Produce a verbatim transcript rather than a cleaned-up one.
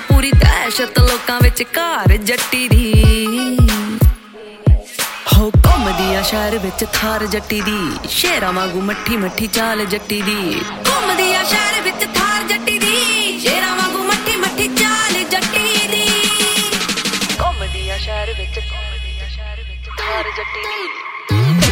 ਪੂਰੀ ਦਹਿਸ਼ਤ ਲੋਕਾਂ ਵਿੱਚ ਘਰ ਜੱਟੀ ਦੀ ਹੋ ਘੁੰਮਦੀ ਆ ਸ਼ਹਿਰ ਵਿੱਚ ਥਾਰ ਜੱਟੀ ਦੀ ਸ਼ੇਰਾਂ ਵਾਂਗੂ ਮੱਠੀ ਮੱਠੀ ਚਾਲ ਜੱਟੀ ਦੀ ਘੁੰਮਦੀ ਆ ਸ਼ਹਿਰ ਵਿੱਚ ਥਾਰ ਜੱਟੀ ਦੀ ਸ਼ੇਰਾਂ ਵਾਂਗੂ ਮੱਠੀ ਮੱਠੀ ਚਾਲ ਜੱਟੀ ਦੀ ਘੁੰਮਦੀ ਆ ਸ਼ਹਿਰ ਵਿੱਚ ਘੁੰਮਦੀ ਆ ਸ਼ਹਿਰ ਵਿੱਚ ਥਾਰ ਜੱਟੀ ਦੀ